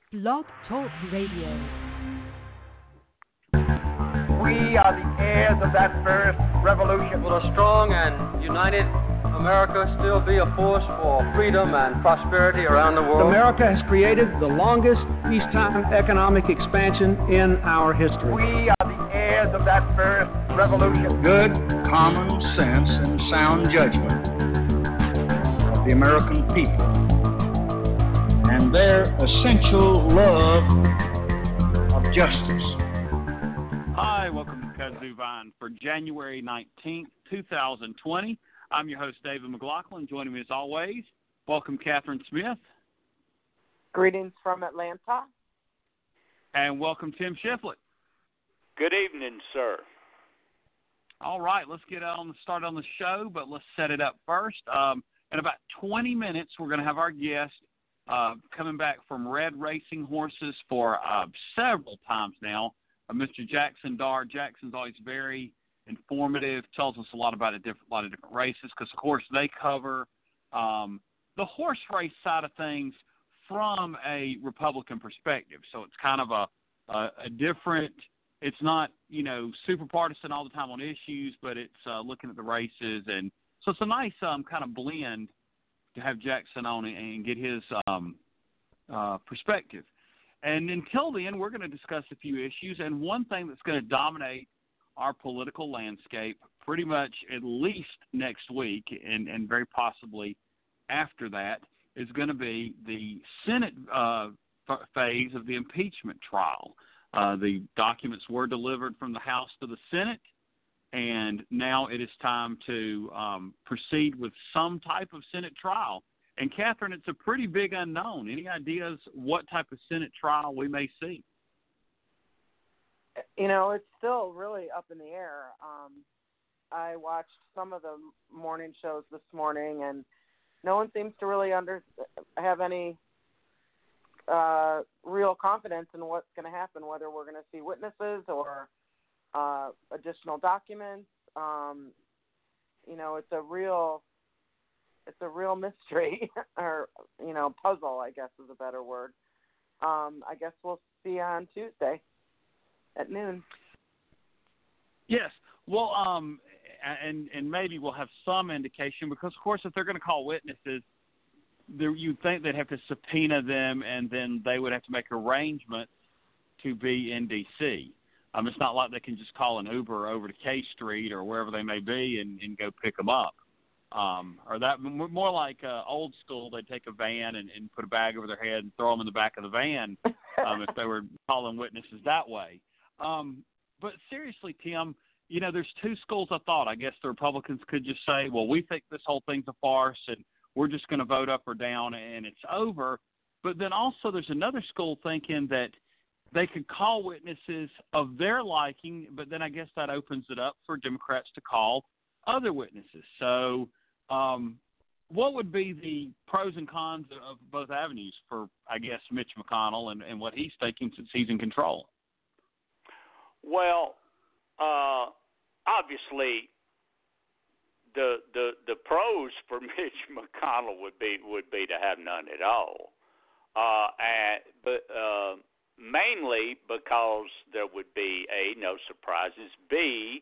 Blog Talk Radio. We are the heirs of that first revolution. Will a strong and united America still be a force for freedom and prosperity around the world? America has created the longest peacetime economic expansion in our history. We are the heirs of that first revolution. Good, common sense, and sound judgment of the American people and their essential love of justice. Hi, welcome to Kudzu Vine for January 19th, 2020. I'm your host, David McLaughlin. Joining me as always, welcome Catherine Smith. Greetings from Atlanta. And welcome Tim Shiflett. Good evening, sir. All right, let's get started on the show, but let's set it up first. In about 20 minutes, we're going to have our guest coming back from Red Racing Horses for several times now. Mr. Jackson Darr. Jackson's always very informative, tells us a lot about a lot of different races because, of course, they cover the horse race side of things from a Republican perspective. So it's kind of a different – it's not, super partisan all the time on issues, but it's looking at the races. And so it's a nice kind of blend to have Jackson on and get his perspective. And until then, we're going to discuss a few issues. And one thing that's going to dominate our political landscape pretty much at least next week and very possibly after that is going to be the Senate phase of the impeachment trial. The documents were delivered from the House to the Senate, and now it is time to proceed with some type of Senate trial. And, Catherine, it's a pretty big unknown. Any ideas what type of Senate trial we may see? It's still really up in the air. I watched some of the morning shows this morning, and no one seems to really have any real confidence in what's going to happen, whether we're going to see witnesses or additional documents. It's a real mystery or, puzzle, I guess is a better word. I guess we'll see on Tuesday at noon. Yes. Well, and maybe we'll have some indication because, of course, if they're going to call witnesses, you'd think they'd have to subpoena them and then they would have to make arrangements to be in D.C. It's not like they can just call an Uber over to K Street or wherever they may be and go pick them up. Or that more like old school, they'd take a van and put a bag over their head and throw them in the back of the van if they were calling witnesses that way. But seriously, Tim, there's two schools of thought. I guess the Republicans could just say, well, we think this whole thing's a farce and we're just going to vote up or down and it's over. But then also there's another school thinking that they could call witnesses of their liking, but then I guess that opens it up for Democrats to call other witnesses. So what would be the pros and cons of both avenues for, I guess, Mitch McConnell and what he's thinking since he's in control? Well, obviously, the pros for Mitch McConnell would be to have none at all, but mainly because there would be A, no surprises, B,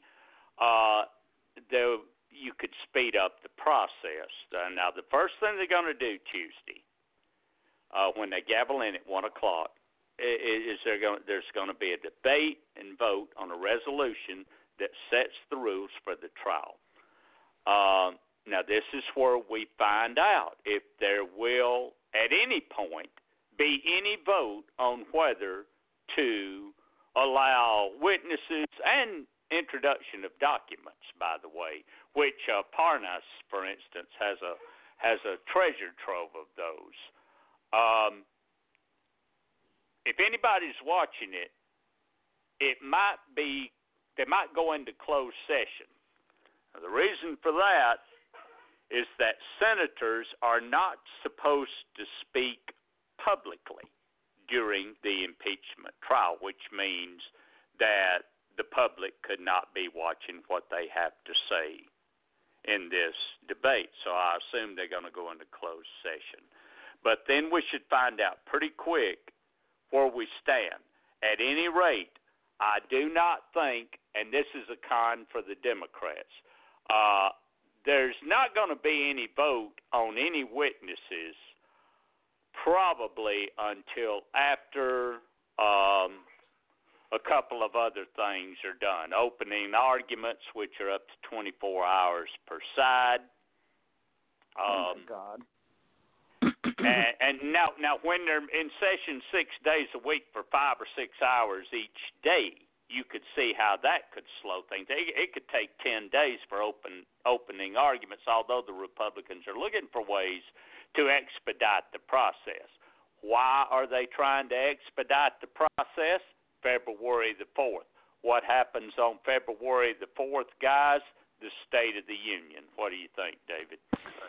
you could speed up the process. Now, the first thing they're going to do Tuesday, when they gavel in at 1 o'clock, is there's going to be a debate and vote on a resolution that sets the rules for the trial. Now, this is where we find out if there will, at any point, be any vote on whether to allow witnesses and introduction of documents, by the way, which Parnas, for instance, has a treasure trove of those. If anybody's watching it, they might go into closed session. Now, the reason for that is that senators are not supposed to speak publicly during the impeachment trial, which means that the public could not be watching what they have to say in this debate. So I assume they're going to go into closed session. But then we should find out pretty quick where we stand. At any rate, I do not think, and this is a con for the Democrats, there's not going to be any vote on any witnesses probably until after a couple of other things are done. Opening arguments, which are up to 24 hours per side. Oh, my God. And now when they're in session 6 days a week for 5 or 6 hours each day, you could see how that could slow things. It could take 10 days for opening arguments, although the Republicans are looking for ways to expedite the process. Why are they trying to expedite the process? February the 4th. What happens on February the 4th, guys? The State of the Union. What do you think, David?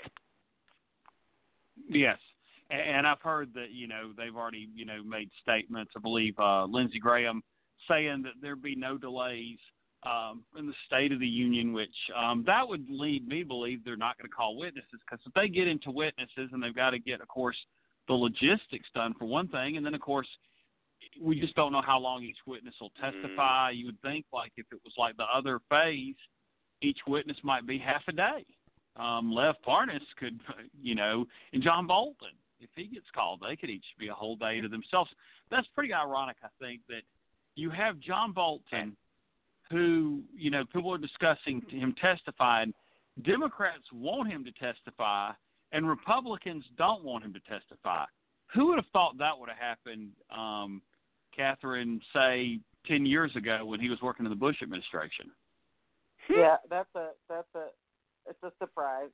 Yes. And I've heard that, they've already, made statements. I believe Lindsey Graham saying that there'd be no delays in the State of the Union, which that would lead me to believe they're not going to call witnesses, because if they get into witnesses and they've got to get, of course, the logistics done for one thing, and then, of course, we just don't know how long each witness will testify. You would think, like, if it was like the other phase, each witness might be half a day. Lev Parnas could, and John Bolton, if he gets called, they could each be a whole day to themselves. That's pretty ironic, I think, that you have John Bolton, who, people are discussing him testifying. Democrats want him to testify, and Republicans don't want him to testify. Who would have thought that would have happened, Catherine, say 10 years ago when he was working in the Bush administration? Yeah, it's a surprise.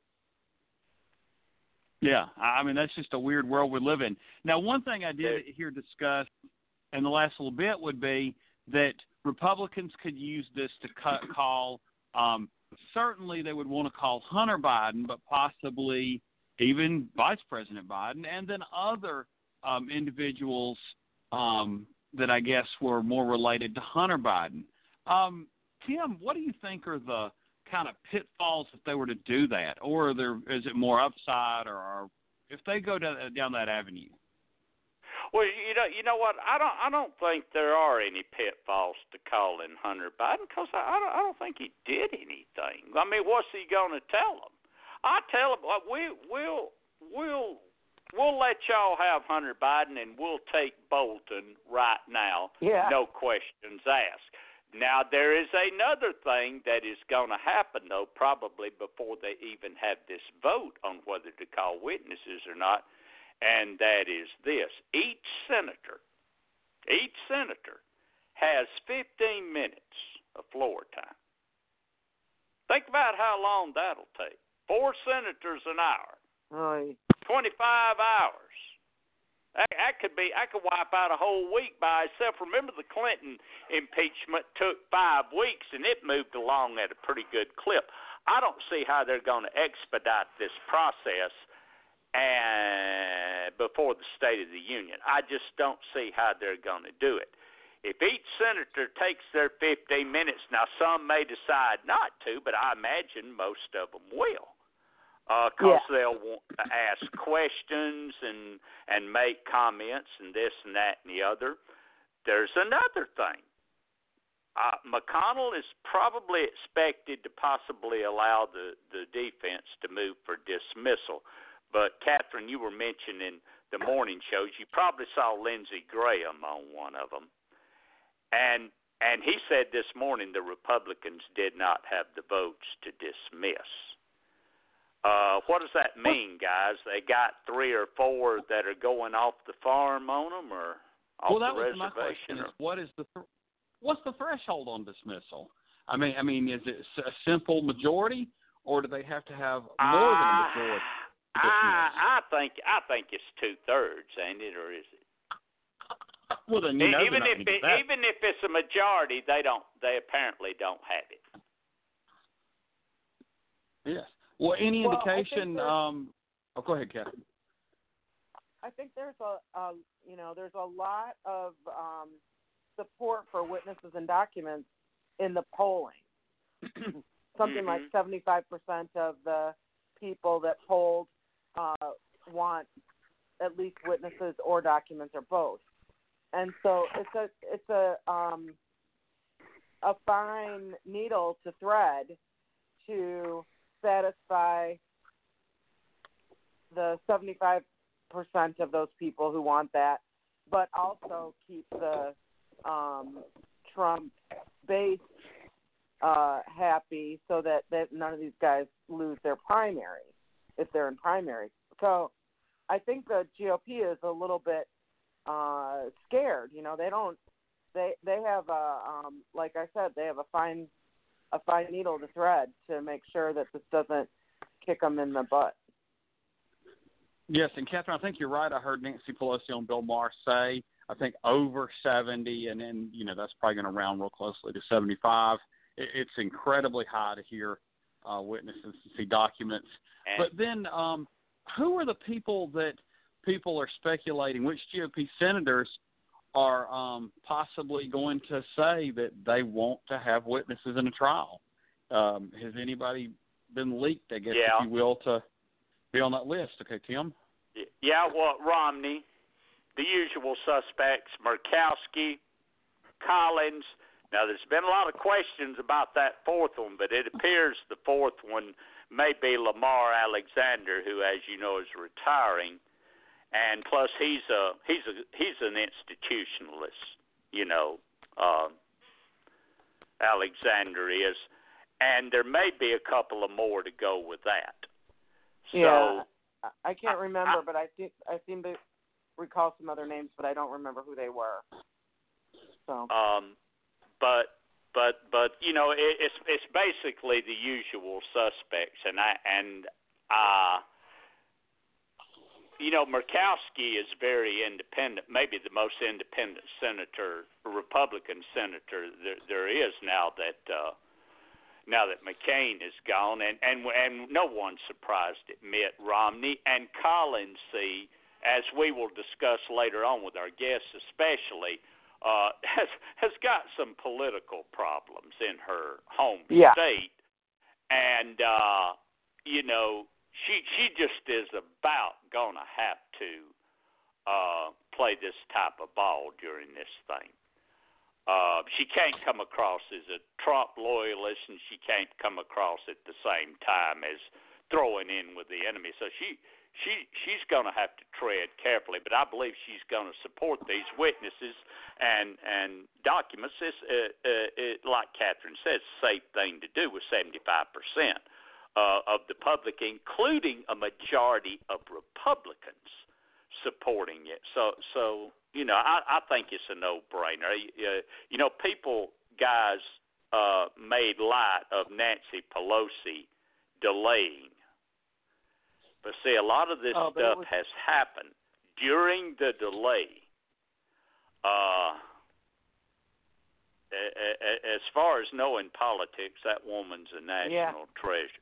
Yeah, I mean, that's just a weird world we live in. Now, one thing I did hear discussed in the last little bit would be that Republicans could use this to call, certainly they would want to call Hunter Biden, but possibly even Vice President Biden, and then other individuals that I guess were more related to Hunter Biden. Tim, what do you think are the kind of pitfalls if they were to do that, or is it more upside, or if they go down that avenue? Well, you know what? I don't think there are any pitfalls to calling Hunter Biden, because I don't think he did anything. I mean, what's he going to tell them? I tell them we'll let y'all have Hunter Biden, and we'll take Bolton right now. Yeah. No questions asked. Now, there is another thing that is going to happen, though, probably before they even have this vote on whether to call witnesses or not, and that is this. Each senator has 15 minutes of floor time. Think about how long that'll take. 4 senators an hour. Right. 25 hours. I could wipe out a whole week by itself. Remember, the Clinton impeachment took 5 weeks, and it moved along at a pretty good clip. I don't see how they're going to expedite this process before the State of the Union. I just don't see how they're going to do it. If each senator takes their 15 minutes, now some may decide not to, but I imagine most of them will. Because they'll want to ask questions and make comments and this and that and the other. There's another thing. McConnell is probably expected to possibly allow the defense to move for dismissal. But, Catherine, you were mentioning the morning shows. You probably saw Lindsey Graham on one of them. And he said this morning the Republicans did not have the votes to dismiss. What does that mean, guys? They got 3 or 4 that are going off the farm on them, or off the reservation? Well, that was my question. What's the threshold on dismissal? I mean, is it a simple majority, or do they have to have more than a majority? I think it's 2/3, ain't it, or is it? Well, then even if it's a majority, they apparently don't have it. Yes. Well, any indication? Go ahead, Catherine. I think there's there's a lot of support for witnesses and documents in the polling. Something like 75% of the people that polled want at least witnesses or documents or both. and so it's a fine needle to thread to satisfy the 75% of those people who want that, but also keep the Trump base happy, so that none of these guys lose their primary if they're in primary. So I think the GOP is a little bit scared. You know, they have like I said, they have a fine needle to thread to make sure that this doesn't kick them in the butt. Yes, and Catherine, I think you're right. I heard Nancy Pelosi on Bill Maher say, I think over 70, and then, you know, that's probably going to round real closely to 75. It's incredibly high to hear witnesses and see documents. But then who are the people that people are speculating, which GOP senators are possibly going to say that they want to have witnesses in a trial? Has anybody been leaked, I guess, if you will, to be on that list? Okay, Tim? Yeah, well, Romney, the usual suspects, Murkowski, Collins. Now, there's been a lot of questions about that fourth one, but it appears the fourth one may be Lamar Alexander, who, as you know, is retiring. And plus, he's an institutionalist, you know, Alexander is. And there may be a couple of more to go with that. Yeah, so, I can't remember, but I seem to recall some other names, but I don't remember who they were. So. But you know, it's basically the usual suspects, and you know, Murkowski is very independent, maybe the most independent senator, Republican senator there is now that McCain is gone, and no one's surprised at Mitt Romney and Collins. See, as we will discuss later on with our guests, especially. Has got some political problems in her home state, and you know, she just is about gonna have to play this type of ball during this thing. She can't come across as a Trump loyalist, and she can't come across at the same time as throwing in with the enemy. So she's going to have to tread carefully, but I believe she's going to support these witnesses and documents. This, like Catherine says, safe thing to do with 75% of the public, including a majority of Republicans supporting it. So you know, I think it's a no-brainer. You know, guys made light of Nancy Pelosi delaying. But see, a lot of this stuff has happened during the delay. As far as knowing politics, that woman's a national treasure.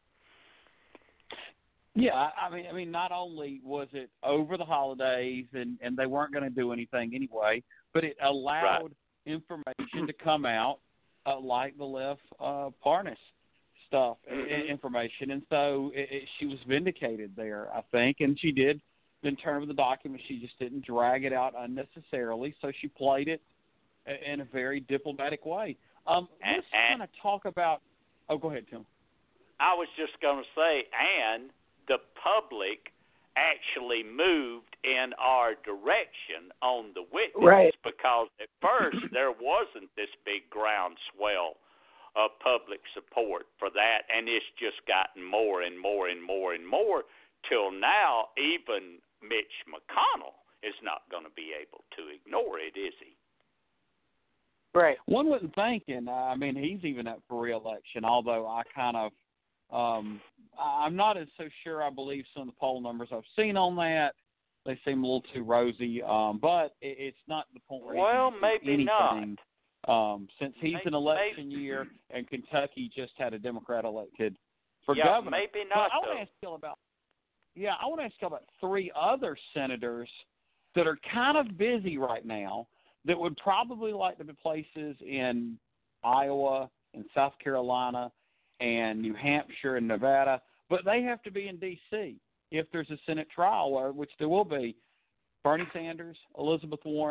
Yeah, I mean, not only was it over the holidays and they weren't going to do anything anyway, but it allowed information to come out like the Lev Parnas stuff, information, and so she was vindicated there, I think, and she did in terms of the document. She just didn't drag it out unnecessarily, so she played it in a very diplomatic way. Let's kind of talk about – oh, go ahead, Tim. I was just going to say, and the public actually moved in our direction on the witness, because at first there wasn't this big groundswell of public support for that, and it's just gotten more and more and more and more till now even Mitch McConnell is not going to be able to ignore it, is he? Right. One wouldn't think, and I mean, he's even up for re-election, although I kind of I'm not as so sure I believe some of the poll numbers I've seen on that. They seem a little too rosy, but it's not the point where maybe anything. Not. Since he's an election year, and Kentucky just had a Democrat elected for yeah, governor. Maybe not. I want to ask you about three other senators that are kind of busy right now that would probably like to be places in Iowa and South Carolina and New Hampshire and Nevada, but they have to be in D.C. if there's a Senate trial, which there will be. Bernie Sanders, Elizabeth Warren,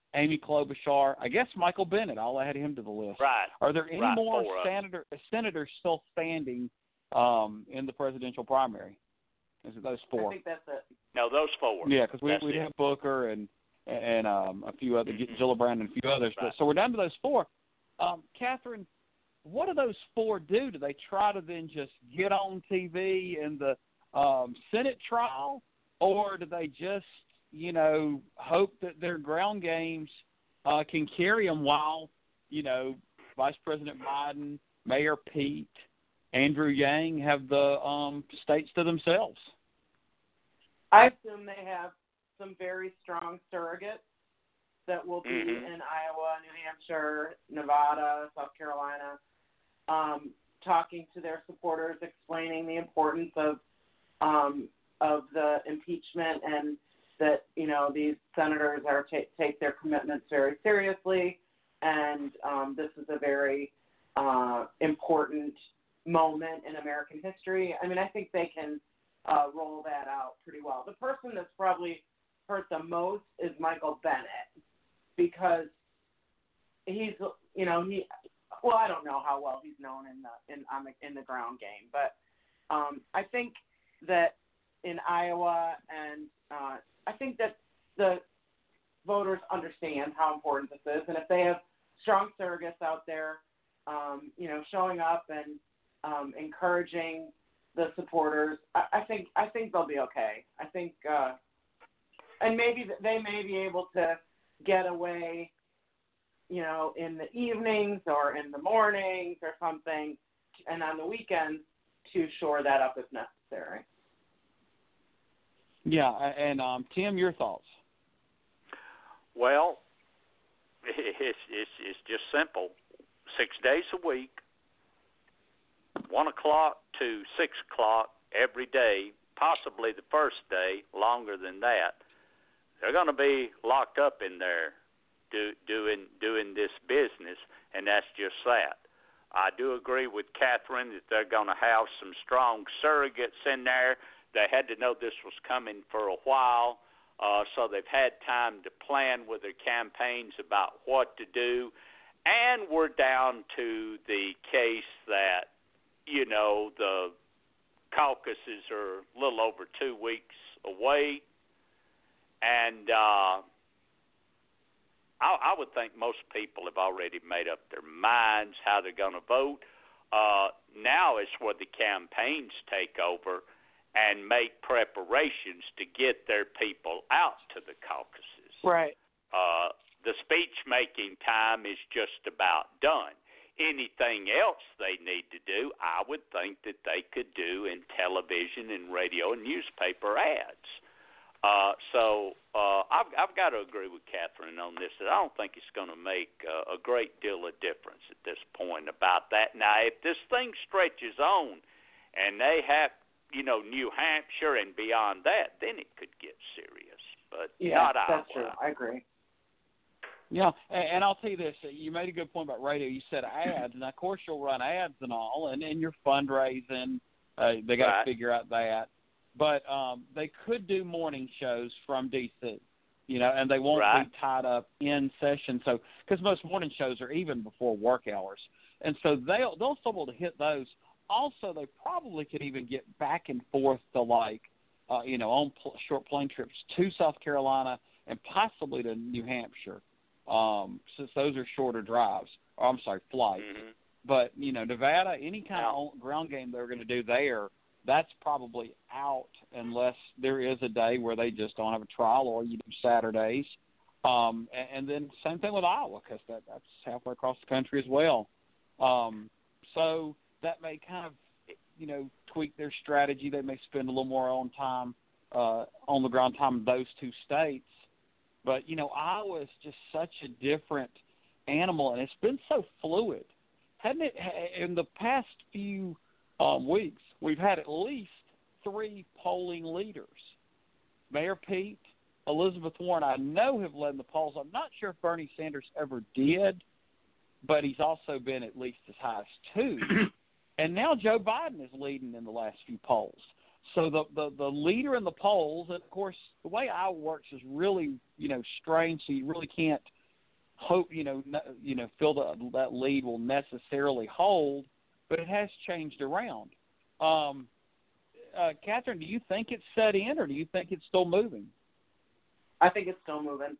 Amy Klobuchar, I guess Michael Bennet. I'll add him to the list. Right. Are there any Right, more 4 of them. senators still standing in the presidential primary? Is it those 4? I think that's it. No, those 4. Yeah, because we That's it. have Booker and a few other Gillibrand and a few others. Right. But so we're down to those 4. Catherine, what do those 4 do? Do they try to then just get on TV in the Senate trial, or do they just hope that their ground games can carry them while Vice President Biden, Mayor Pete, Andrew Yang have the states to themselves? I assume they have some very strong surrogates that will be in Iowa, New Hampshire, Nevada, South Carolina, talking to their supporters, explaining the importance of the impeachment and that these senators are take their commitments very seriously, and this is a very important moment in American history. I mean, I think they can roll that out pretty well. The person that's probably hurt the most is Michael Bennet, because he's I don't know how well he's known in the ground game, but I think that in Iowa and I think that the voters understand how important this is, and if they have strong surrogates out there, showing up and encouraging the supporters, I think they'll be okay. I think, and maybe they may be able to get away, in the evenings or in the mornings or something, and on the weekends to shore that up if necessary. Yeah, and Tim, your thoughts? Well, it's just simple. 6 days a week, 1 o'clock to 6 o'clock every day, possibly the first day, longer than that. They're going to be locked up in there doing this business, and that's just that. I do agree with Catherine that they're going to have some strong surrogates in there. They had to know this was coming for a while, so they've had time to plan with their campaigns about what to do. And we're down to the case that, the caucuses are a little over 2 weeks away. And I would think most people have already made up their minds how they're going to vote. Now it's where the campaigns take over and make preparations to get their people out to the caucuses. Right. The speech-making time is just about done. Anything else they need to do, I would think that they could do in television and radio and newspaper ads. So I've got to agree with Catherine on this. That I don't think it's going to make a great deal of difference at this point about that. Now, if this thing stretches on and they have, New Hampshire and beyond that, then it could get serious. But not Iowa. That's true. I agree. Yeah, and I'll tell you this. You made a good point about radio. You said ads, and of course you'll run ads and all, and you're fundraising. They got to figure out that. But they could do morning shows from D.C., and they won't be tied up in session. So, because most morning shows are even before work hours, and so they'll still be able to hit those. Also, they probably could even get back and forth to on short plane trips to South Carolina and possibly to New Hampshire, since those are shorter drives. Flights. Mm-hmm. But Nevada, any kind of ground game they're going to do there, that's probably out unless there is a day where they just don't have a trial, or you do Saturdays. And then same thing with Iowa, because that's halfway across the country as well. So that may kind of, tweak their strategy. They may spend a little more on the ground time in those 2 states. But, Iowa is just such a different animal, and it's been so fluid. Hadn't it, in the past few weeks, we've had at least 3 polling leaders. Mayor Pete, Elizabeth Warren, I know have led in the polls. I'm not sure if Bernie Sanders ever did, but he's also been at least as high as 2. And now Joe Biden is leading in the last few polls. So the leader in the polls, and of course the way Iowa works is really strange. So you really can't feel that lead will necessarily hold, but it has changed around. Catherine, do you think it's set in, or do you think it's still moving? I think it's still moving.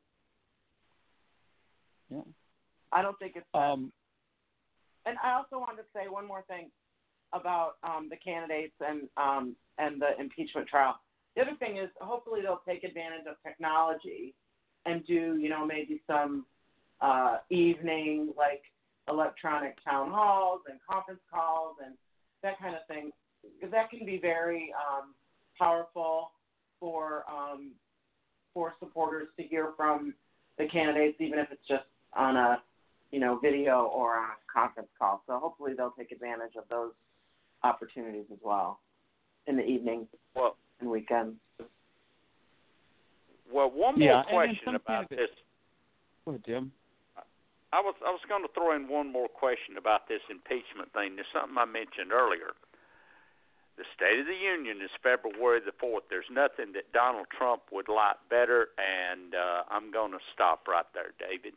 Yeah. I don't think it's and I also wanted to say one more thing about the candidates and the impeachment trial. The other thing is, hopefully they'll take advantage of technology and do, maybe some evening, like, electronic town halls and conference calls and that kind of thing, because that can be very powerful for supporters to hear from the candidates, even if it's just on a video or on a conference call. So hopefully they'll take advantage of those opportunities as well in the evening and weekends. Well, one more question about this. Go ahead, Jim. I was going to throw in one more question about this impeachment thing. There's something I mentioned earlier. The State of the Union is February the 4th. There's nothing that Donald Trump would like better, and I'm going to stop right there, David.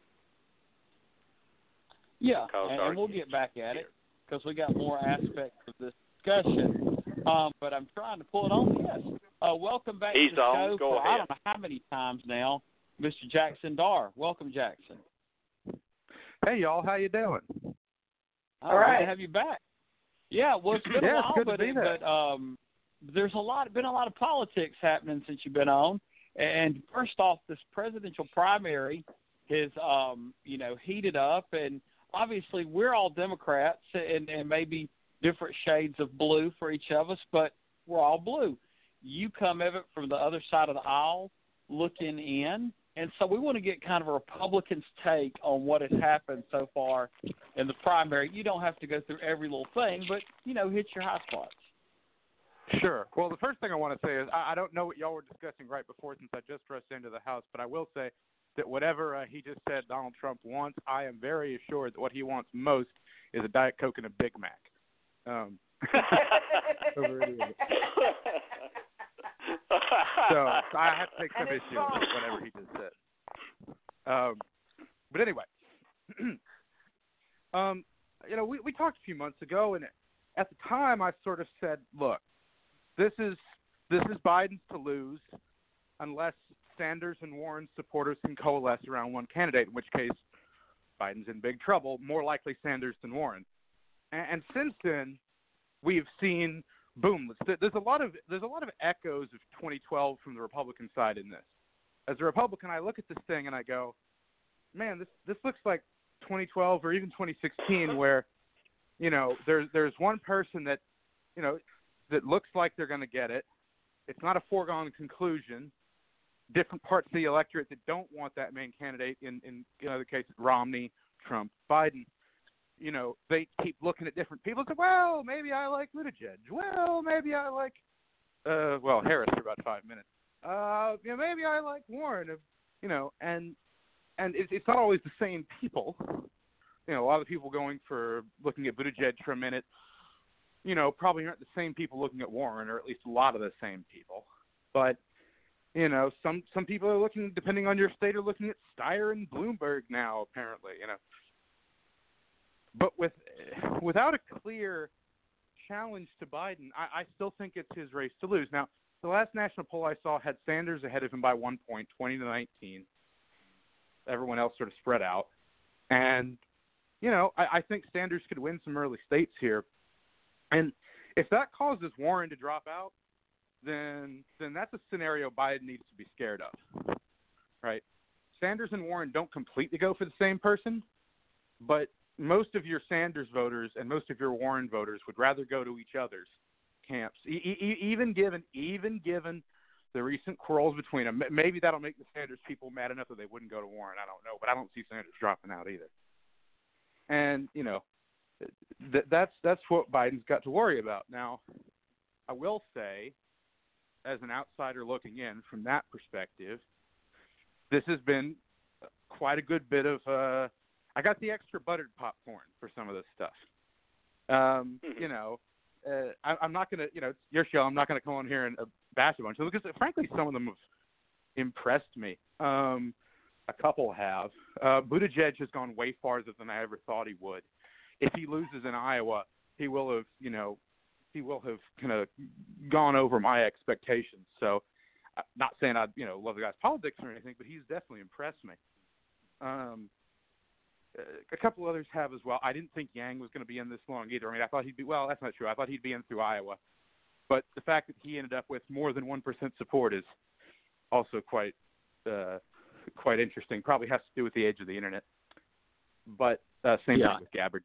Yeah, and we'll get back at it because we got more aspects of this discussion. But I'm trying to pull it on. Yes. Welcome back to the show. Go ahead. I don't know how many times now, Mr. Jackson Darr. Welcome, Jackson. Hey, y'all. How you doing? All right. Good to have you back. Yeah, well, it's been a while, good to be there. But there's been a lot of politics happening since you've been on. And first off, this presidential primary has, heated up, and obviously we're all Democrats and maybe different shades of blue for each of us, but we're all blue. You come, Evan, from the other side of the aisle looking in, and so we want to get kind of a Republican's take on what has happened so far in the primary. You don't have to go through every little thing, but, hit your high spots. Sure. Well, the first thing I want to say is I don't know what y'all were discussing right before since I just rushed into the House, but I will say that whatever he just said Donald Trump wants, I am very assured that what he wants most is a Diet Coke and a Big Mac. So I have to take some issue with whatever he just said. But anyway, we talked a few months ago, and at the time I sort of said, look, this is Biden's to lose unless Sanders and Warren supporters can coalesce around one candidate, in which case Biden's in big trouble, more likely Sanders than Warren. And since then, we've seen boom. There's a lot of echoes of 2012 from the Republican side in this. As a Republican, I look at this thing and I go, man, this looks like 2012 or even 2016, where there's one person that that looks like they're going to get it. It's not a foregone conclusion. Different parts of the electorate that don't want that main candidate, in the case of Romney, Trump, Biden, they keep looking at different people and say, well, maybe I like Buttigieg. Well, maybe I like, Harris for about 5 minutes. Maybe I like Warren, and it's not always the same people. A lot of the people looking at Buttigieg for a minute, probably aren't the same people looking at Warren, or at least a lot of the same people. But, some people are looking, depending on your state, are looking at Steyer and Bloomberg now, apparently, But without a clear challenge to Biden, I still think it's his race to lose. Now, the last national poll I saw had Sanders ahead of him by 1 point, 20-19. Everyone else sort of spread out. And, I think Sanders could win some early states here. And if that causes Warren to drop out, then that's a scenario Biden needs to be scared of, right? Sanders and Warren don't completely go for the same person, but most of your Sanders voters and most of your Warren voters would rather go to each other's camps, even given the recent quarrels between them. Maybe that'll make the Sanders people mad enough that they wouldn't go to Warren. I don't know, but I don't see Sanders dropping out either. And that's what Biden's got to worry about. Now, I will say, as an outsider looking in from that perspective, this has been quite a good bit of I got the extra buttered popcorn for some of this stuff. I'm not going to, it's your show. I'm not going to come on here and bash a bunch of them because, frankly, some of them have impressed me. A couple have. Buttigieg has gone way farther than I ever thought he would. If he loses in Iowa, he will have kind of gone over my expectations. So, not saying I love the guy's politics or anything, but he's definitely impressed me. A couple others have as well. I didn't think Yang was going to be in this long either. I mean, I thought he'd be. Well, that's not true. I thought he'd be in through Iowa, but the fact that he ended up with more than 1% support is also quite interesting. Probably has to do with the age of the internet. But same thing with Gabbard.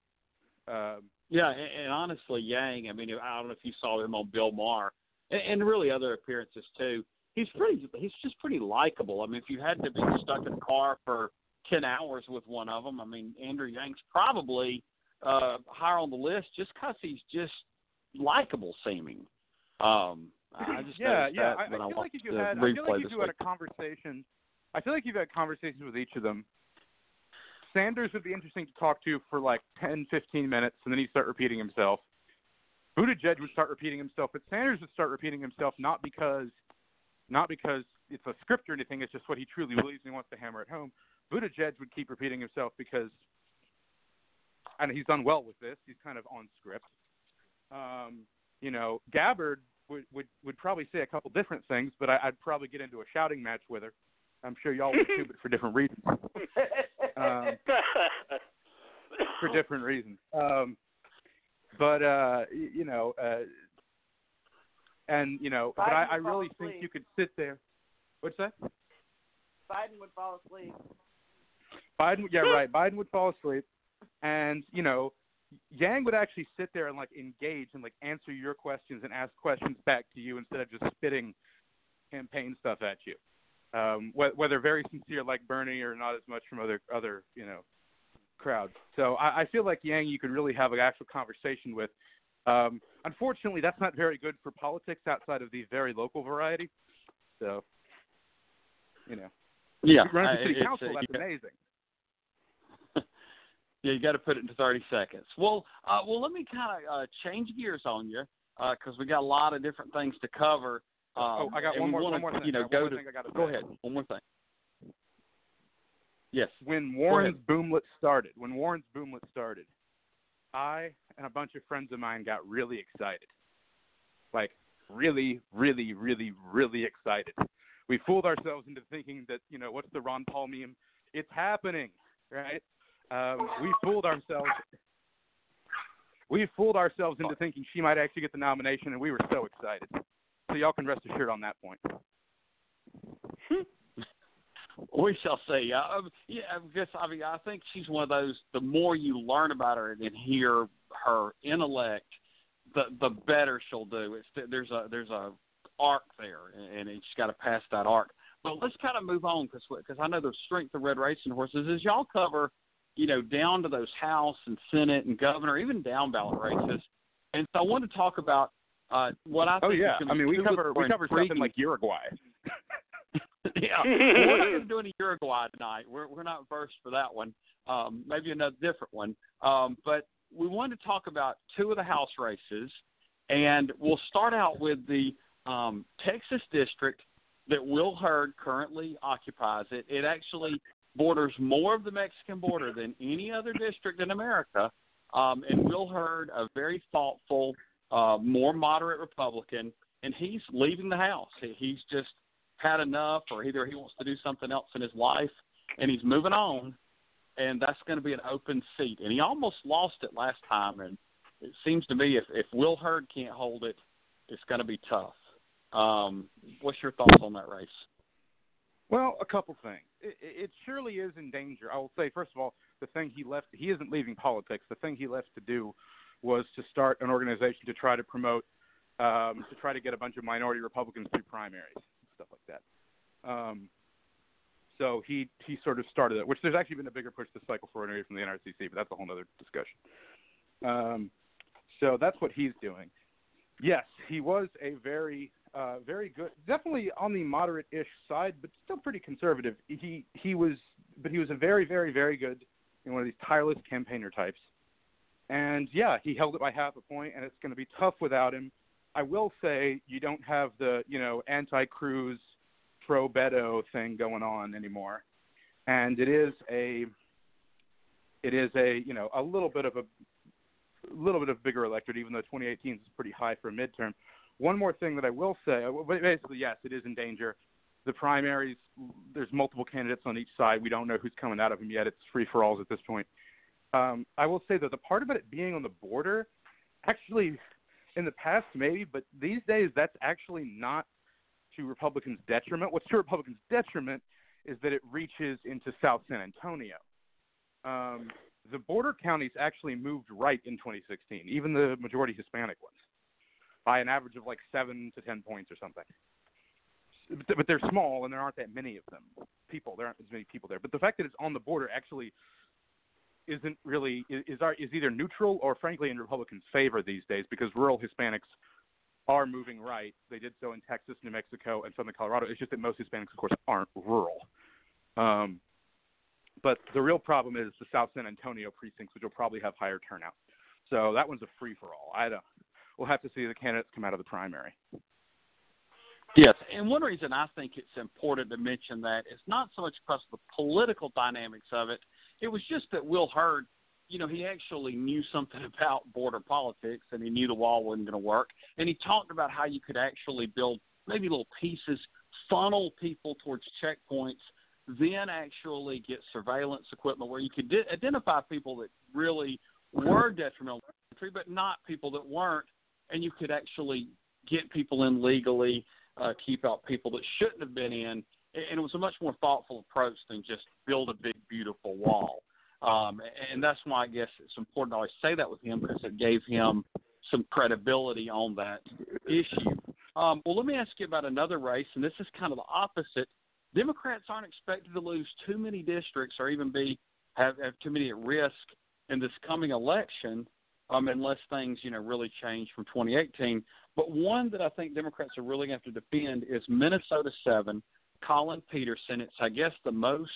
And honestly, Yang, I mean, I don't know if you saw him on Bill Maher and really other appearances too. He's just pretty likable. I mean, if you had to be stuck in a car for 10 hours with one of them, I mean, Andrew Yang's probably higher on the list just because he's just likable seeming. I just I feel like you've had a conversation. I feel like you've had conversations with each of them. Sanders would be interesting to talk to for like 10, 15 minutes, and then he'd start repeating himself. Buttigieg would start repeating himself, but Sanders would start repeating himself not because it's a script or anything. It's just what he truly believes and he wants to hammer it home. Buttigieg would keep repeating himself because, and he's done well with this. He's kind of on script. Gabbard would probably say a couple different things, but I'd probably get into a shouting match with her. I'm sure y'all would too, but for different reasons. For different reasons. But I really think you could sit there. What's that? Biden would fall asleep. Biden would fall asleep, and Yang would actually sit there and like engage and like answer your questions and ask questions back to you instead of just spitting campaign stuff at you. Whether very sincere like Bernie or not as much from other crowds. So I feel like Yang you could really have an actual conversation with. Unfortunately, that's not very good for politics outside of the very local variety. So, running for city council, that's amazing. Yeah, you got to put it into 30 seconds. Well, let me kind of change gears on you because we got a lot of different things to cover. I got one more thing. Go ahead. One more thing. Yes. When Warren's boomlet started, I and a bunch of friends of mine got really excited. Like, really, really, really, really excited. We fooled ourselves into thinking that, what's the Ron Paul meme? It's happening, right? We fooled ourselves into thinking she might actually get the nomination, and we were so excited. So y'all can rest assured on that point. We shall see. I think she's one of those. The more you learn about her and hear her intellect, the better she'll do. There's a arc there, and she's got to pass that arc. But let's kind of move on because I know the strength of Red Racing Horses is y'all cover, down to those House and Senate and governor, even down ballot races. And so I want to talk about what I think. Oh yeah, we cover something like Uruguay. Yeah, we're not going to do any Uruguay tonight. We're not versed for that one. Maybe another different one. But we wanted to talk about two of the House races, and we'll start out with the Texas district that Will Hurd currently occupies. It actually borders more of the Mexican border than any other district in America. And Will Hurd, a very thoughtful, more moderate Republican, and he's leaving the House. He's just had enough, or either he wants to do something else in his life, and he's moving on, and that's going to be an open seat. And he almost lost it last time, and it seems to me if Will Hurd can't hold it, it's going to be tough. What's your thoughts on that race? Well, a couple things. It surely is in danger. I will say, first of all, the thing he left, he isn't leaving politics. The thing he left to do was to start an organization to try to promote, to try to get a bunch of minority Republicans through primaries, stuff like that. So he sort of started it, which there's actually been a bigger push this cycle for anyway from the NRCC, but that's a whole other discussion. So that's what he's doing. Yes, he was a very good, definitely on the moderate-ish side, but still pretty conservative. He was a very, very, very good, one of these tireless campaigner types. And yeah, he held it by half a point, and it's going to be tough without him. I will say you don't have the, anti-Cruz, pro-Beto thing going on anymore. and it is a a little bit of bigger electorate, even though 2018 is pretty high for a midterm. One more thing that I will say, basically, yes, it is in danger. The primaries, there's multiple candidates on each side. We don't know who's coming out of them yet. It's free-for-alls at this point. I will say that the part about it being on the border, actually, in the past maybe, but these days that's actually not to Republicans' detriment. What's to Republicans' detriment is that it reaches into South San Antonio. The border counties actually moved right in 2016, even the majority Hispanic ones, by an average of like 7 to 10 points or something. But they're small, and there aren't that many of them. There aren't as many people there. But the fact that it's on the border actually isn't really is either neutral or, frankly, in Republicans' favor these days, because rural Hispanics are moving right. They did so in Texas, New Mexico, and southern Colorado. It's just that most Hispanics, of course, aren't rural. But the real problem is the South San Antonio precincts, which will probably have higher turnout. So that one's a free-for-all. We'll have to see the candidates come out of the primary. Yes, and one reason I think it's important to mention that is not so much because of the political dynamics of it. It was just that Will Hurd, he actually knew something about border politics, and he knew the wall wasn't going to work. And he talked about how you could actually build maybe little pieces, funnel people towards checkpoints, then actually get surveillance equipment where you could identify people that really were detrimental to the country, but not people that weren't, and you could actually get people in legally, keep out people that shouldn't have been in, and it was a much more thoughtful approach than just build a big, beautiful wall. And that's why I guess it's important to always say that with him, because it gave him some credibility on that issue. Well, let me ask you about another race, and this is kind of the opposite. Democrats aren't expected to lose too many districts or even have too many at risk in this coming election, unless things really change from 2018. But one that I think Democrats are really going to have to defend is Minnesota 7, Colin Peterson. It's, I guess, the most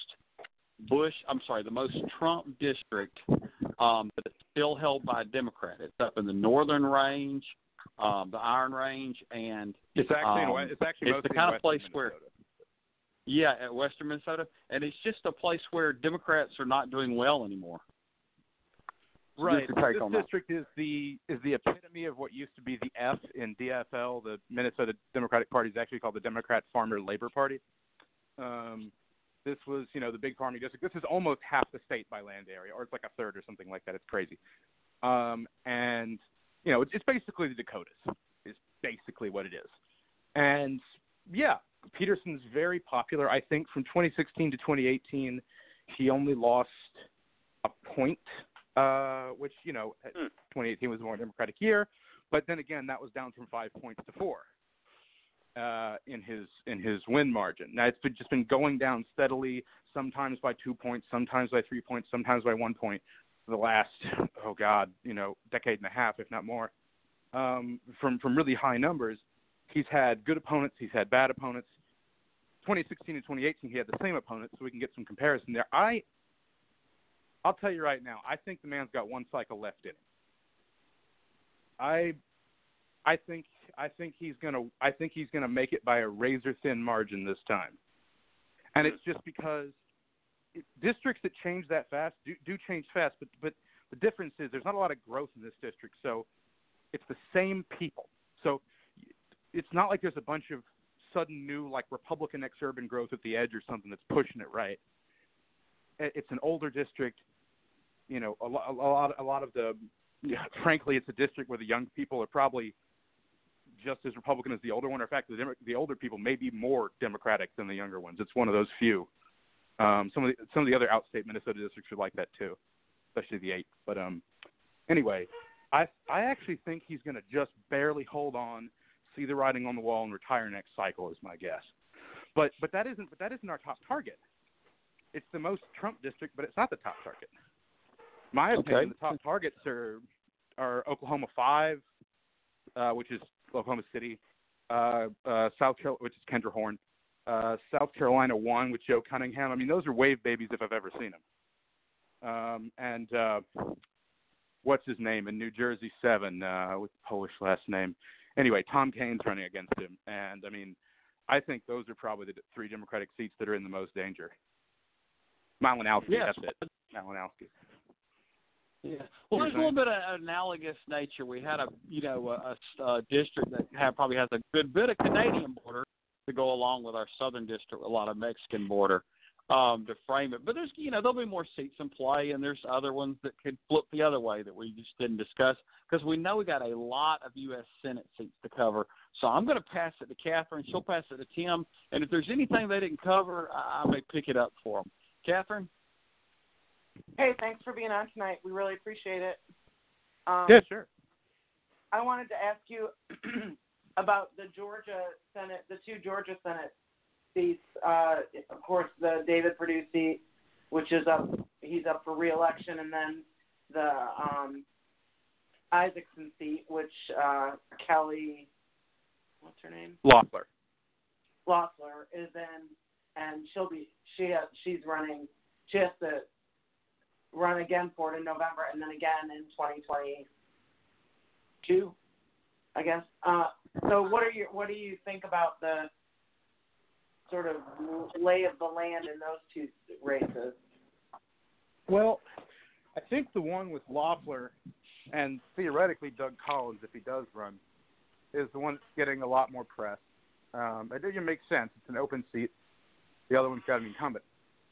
Trump district, but it's still held by a Democrat. It's up in the Northern Range, the Iron Range, and it's the kind of place where. Yeah, at Western Minnesota, and it's just a place where Democrats are not doing well anymore. Right. This district is the epitome of what used to be the F in DFL. The Minnesota Democratic Party is actually called the Democrat Farmer Labor Party. This was, the big farming district. This is almost half the state by land area, or it's like a third or something like that. It's crazy. And it's basically the Dakotas. Is basically what it is. And yeah. Peterson's very popular. I think from 2016 to 2018, he only lost a point, which, 2018 was a more Democratic year. But then again, that was down from 5 points to 4 in his win margin. Now, it's just been going down steadily, sometimes by 2 points, sometimes by 3 points, sometimes by 1 point for the last, decade and a half, if not more, from really high numbers. He's had good opponents. He's had bad opponents. 2016 and 2018, he had the same opponents, so we can get some comparison there. I'll tell you right now, I think the man's got one cycle left in him. I think he's gonna make it by a razor thin margin this time, and it's just because districts that change that fast do change fast. But the difference is there's not a lot of growth in this district, so it's the same people. So it's not like there's a bunch of sudden new, like, Republican exurban growth at the edge or something that's pushing it right. It's an older district. A lot of the, frankly, it's a district where the young people are probably just as Republican as the older one. In fact, the older people may be more Democratic than the younger ones. It's one of those few. Some of the other outstate Minnesota districts are like that too, especially the 8. But anyway, I actually think he's going to just barely hold on, see the writing on the wall, and retire next cycle is my guess. But that isn't our top target. It's the most Trump district, but it's not the top target. My opinion, the top targets are Oklahoma 5, which is Oklahoma City, South Carolina, which is Kendra Horn, South Carolina 1 with Joe Cunningham. I mean, those are wave babies if I've ever seen them. And what's his name in New Jersey 7 with the Polish last name. Anyway, Tom Kaine's running against him, and I mean, I think those are probably the 3 Democratic seats that are in the most danger. Malinowski, Yes. that's it. Malinowski. Yeah. Well, there's a little bit of analogous nature. We had a district that probably has a good bit of Canadian border to go along with our southern district, with a lot of Mexican border to frame it. But there's, there'll be more seats in play, and there's other ones that could flip the other way that we just didn't discuss because we know we got a lot of U.S. Senate seats to cover. So I'm going to pass it to Catherine. She'll pass it to Tim. And if there's anything they didn't cover, I may pick it up for them. Catherine? Hey, thanks for being on tonight. We really appreciate it. Yeah, sure. I wanted to ask you about the Georgia Senate, the two Georgia Senate seats. Of course, the David Perdue seat, which is he's up for re-election, and then the Isaacson seat, which Kelly, what's her name? Loeffler is in, and she's running. She has to run again for it in November, and then again in 2022, I guess. So what do you think about the sort of lay of the land in those two races? Well, I think the one with Loeffler and theoretically Doug Collins, if he does run, is the one that's getting a lot more press. It doesn't make sense. It's an open seat. The other one's got an incumbent.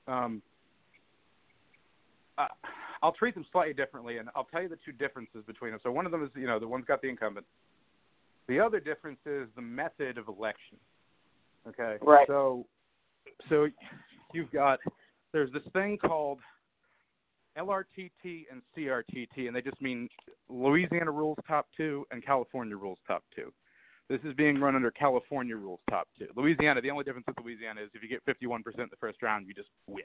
I'll treat them slightly differently, and I'll tell you the two differences between them. So one of them is, the one's got the incumbent. The other difference is the method of election. Okay? Right. So there's this thing called LRTT and CRTT, and they just mean Louisiana rules top 2 and California rules top 2. This is being run under California rules top 2. Louisiana, the only difference with Louisiana is if you get 51% in the first round, you just win.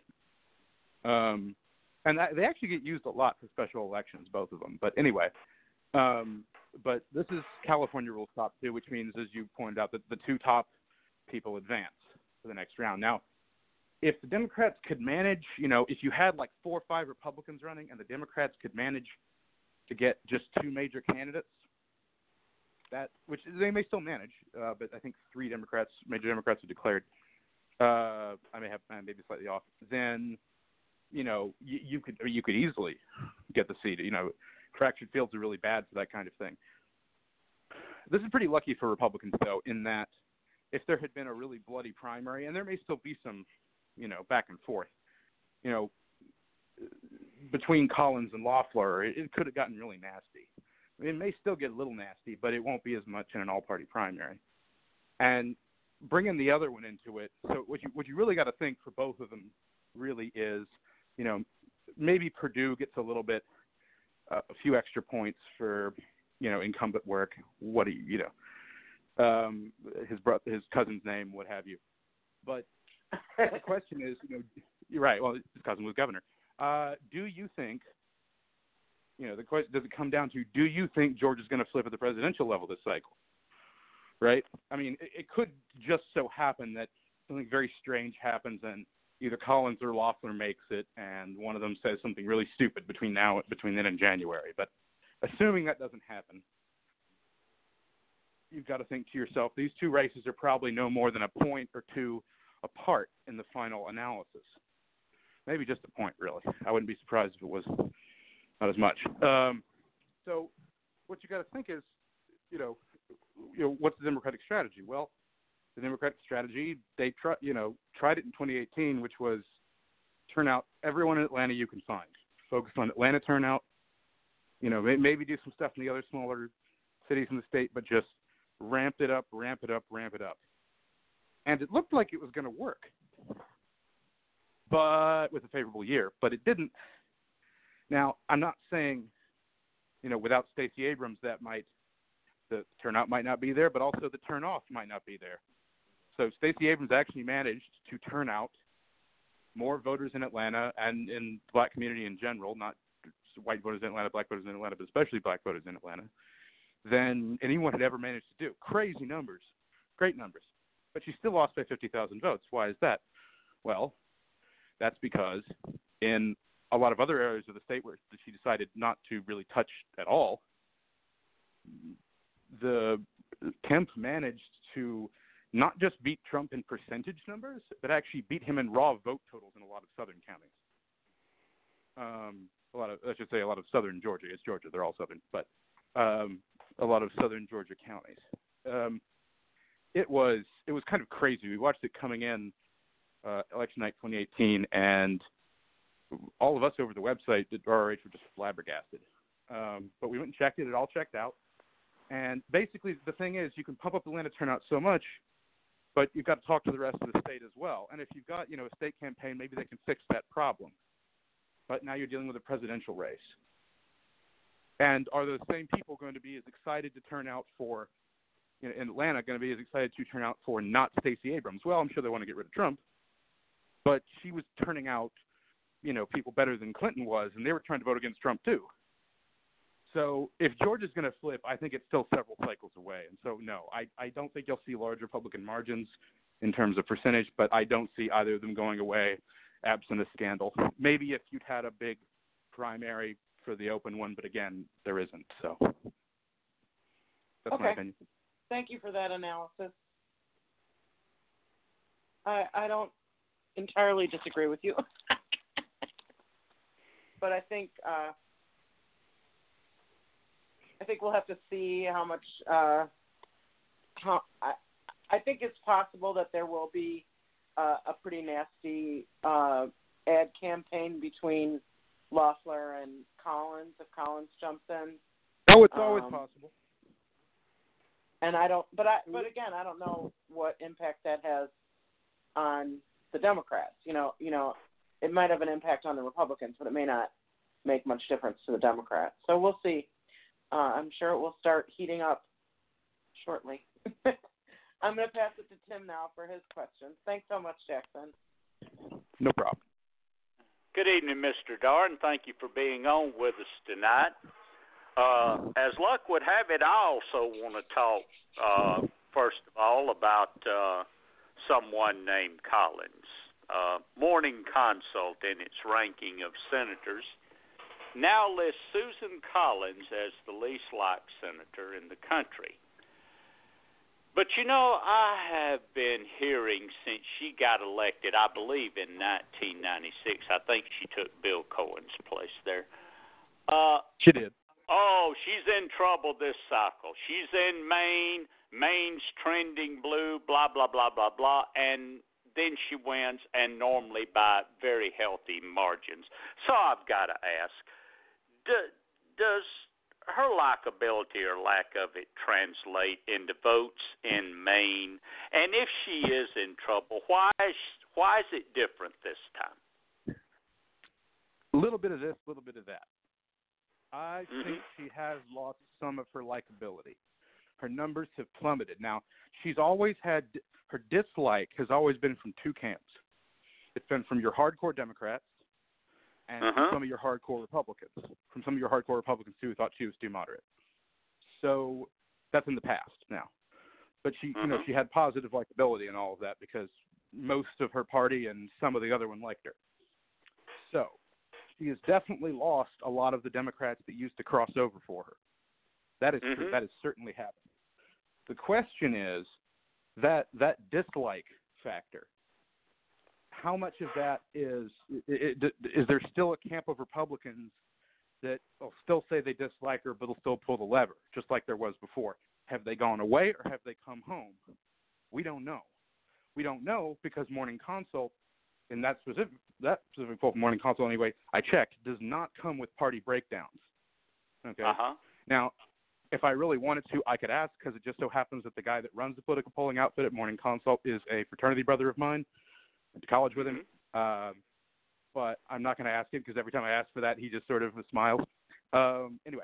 And they actually get used a lot for special elections, both of them. But anyway, but this is California rules top 2, which means, as you pointed out, that the two top people advance to the next round. Now, if the Democrats could manage, if you had like 4 or 5 Republicans running and the Democrats could manage to get just 2 major candidates, which they may still manage, but I think 3 major Democrats are declared. I may be slightly off. Then, you could easily get the seat. Fractured fields are really bad for that kind of thing. This is pretty lucky for Republicans, though, in that if there had been a really bloody primary, and there may still be some, back and forth, between Collins and Loeffler, it could have gotten really nasty. It may still get a little nasty, but it won't be as much in an all-party primary. And bringing the other one into it, so what you really got to think for both of them really is, maybe Perdue gets a little bit, a few extra points for, incumbent work. What do his cousin's name, what have you. But the question is, you're right. Well, his cousin was governor. Do you think? The question does it come down to: do you think George is going to flip at the presidential level this cycle? Right. I mean, it could just so happen that something very strange happens and either Collins or Loeffler makes it, and one of them says something really stupid between then and January. But assuming that doesn't happen, you've got to think to yourself, these two races are probably no more than a point or two apart in the final analysis. Maybe just a point, really. I wouldn't be surprised if it was not as much. So what you got to think is, what's the Democratic strategy? Well, the Democratic strategy, they tried it in 2018, which was turn out everyone in Atlanta you can find. Focus on Atlanta turnout. Maybe do some stuff in the other smaller cities in the state, but just ramp it up. And it looked like it was going to work, but with a favorable year. But it didn't. Now, I'm not saying, without Stacey Abrams, the turnout might not be there, but also the turnoff might not be there. So Stacey Abrams actually managed to turn out more voters in Atlanta and in the black community in general, not just white voters in Atlanta, black voters in Atlanta, but especially black voters in Atlanta, than anyone had ever managed to do. Crazy numbers, great numbers. But she still lost by 50,000 votes. Why is that? Well, that's because in a lot of other areas of the state where she decided not to really touch at all, the Kemp managed to not just beat Trump in percentage numbers, but actually beat him in raw vote totals in a lot of southern counties. a lot of southern Georgia. It's Georgia; they're all southern, but a lot of southern Georgia counties. It was kind of crazy. We watched it coming in election night 2018, and all of us over the website at RRH were just flabbergasted. But we went and checked it. It all checked out. And basically, the thing is, you can pump up Atlanta turnout so much, but you've got to talk to the rest of the state as well. And if you've got, a state campaign, maybe they can fix that problem. But now you're dealing with a presidential race. And are those same people going to be as excited to turn out for, in Atlanta, going to be as excited to turn out for not Stacey Abrams? Well, I'm sure they want to get rid of Trump. But she was turning out, people better than Clinton was, and they were trying to vote against Trump too. So if Georgia's going to flip, I think it's still several cycles away. And so, no, I don't think you'll see large Republican margins in terms of percentage, but I don't see either of them going away absent a scandal. Maybe if you'd had a big primary for the open one, but again, there isn't. So that's my opinion. Thank you for that analysis. I don't entirely disagree with you. But I think we'll have to see how much. I think it's possible that there will be a pretty nasty ad campaign between Loeffler and Collins if Collins jumps in. Oh, it's always possible. And but again, I don't know what impact that has on the Democrats. It might have an impact on the Republicans, but it may not make much difference to the Democrats. So we'll see. I'm sure it will start heating up shortly. I'm going to pass it to Tim now for his questions. Thanks so much, Jackson. No problem. Good evening, Mr. Darden. Thank you for being on with us tonight. As luck would have it, I also want to talk, first of all, about someone named Collins. Morning Consult, in its ranking of senators, now lists Susan Collins as the least liked senator in the country. But, I have been hearing since she got elected, I believe in 1996, I think she took Bill Cohen's place there. She did. Oh, she's in trouble this cycle. She's in Maine. Maine's trending blue, blah, blah, blah, blah, blah. And then she wins, and normally by very healthy margins. So I've got to ask, does her likability or lack of it translate into votes in Maine? And if she is in trouble, why is it different this time? A little bit of this, a little bit of that. I think she has lost some of her likability. Her numbers have plummeted. Now, she's always had her dislike has always been from two camps. It's been from your hardcore Democrats and from some of your hardcore Republicans. From some of your hardcore Republicans who thought she was too moderate. So that's in the past now. But she, she had positive likability and all of that because most of her party and some of the other one liked her. So she has definitely lost a lot of the Democrats that used to cross over for her. That is true. That has certainly happened. The question is that dislike factor. How much of that is there still a camp of Republicans that will still say they dislike her but will still pull the lever, just like there was before? Have they gone away or have they come home? We don't know. We don't know because Morning Consult, in that specific poll from Morning Consult anyway, I checked, does not come with party breakdowns. Okay. Now, if I really wanted to, I could ask because it just so happens that the guy that runs the political polling outfit at Morning Consult is a fraternity brother of mine. Went to college with him. But I'm not going to ask him because every time I ask for that, he just sort of smiles. Anyway,